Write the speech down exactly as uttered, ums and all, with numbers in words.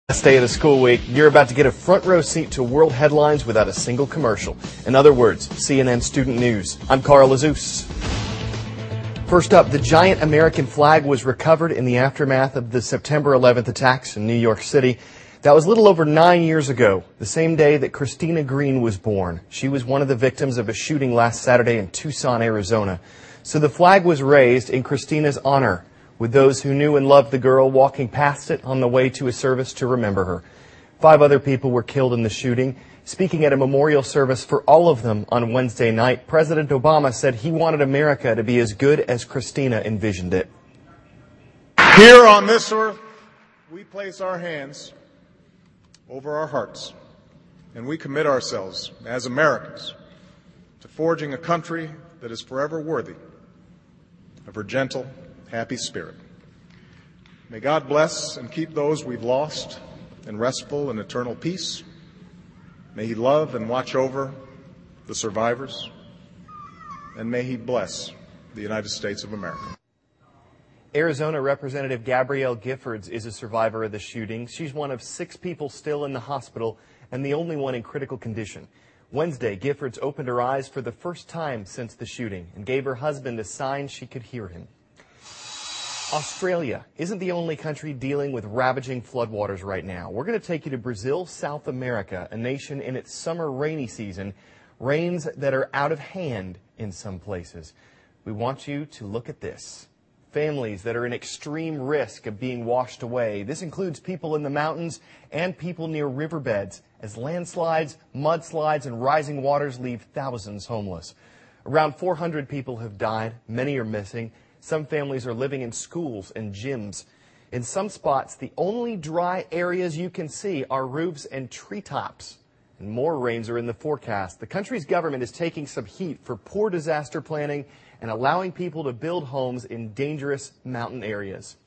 Last day of the school week, you're about to get a front row seat to world headlines without a single commercial. In other words, C N N Student News. I'm Carl Azus. First up, the giant American flag was recovered in the aftermath of the September eleventh attacks in New York City. That was a little over nine years ago, the same day that Christina Green was born. She was one of the victims of a shooting last Saturday in Tucson, Arizona. So the flag was raised in Christina's honor, with those who knew and loved the girl walking past it on the way to a service to remember her. Five other people were killed in the shooting. Speaking at a memorial service for all of them on Wednesday night, President Obama said he wanted America to be as good as Christina envisioned it. Here on this earth, we place our hands over our hearts, and we commit ourselves as Americans to forging a country that is forever worthy of her gentle, happy spirit. May God bless and keep those we've lost in restful and eternal peace. May He love and watch over the survivors. And may He bless the United States of America. Arizona Representative Gabrielle Giffords is a survivor of the shooting. She's one of six people still in the hospital and the only one in critical condition. Wednesday, Giffords opened her eyes for the first time since the shooting and gave her husband a sign she could hear him. Australia isn't the only country dealing with ravaging floodwaters right now. We're going to take you to Brazil, South America, a nation in its summer rainy season, rains that are out of hand in some places. We want you to look at this. Families that are in extreme risk of being washed away. This includes people in the mountains and people near riverbeds as landslides, mudslides, and rising waters leave thousands homeless. Around four hundred people have died. Many are missing. Some families are living in schools and gyms. In some spots, the only dry areas you can see are roofs and treetops. And more rains are in the forecast. The country's government is taking some heat for poor disaster planning and allowing people to build homes in dangerous mountain areas.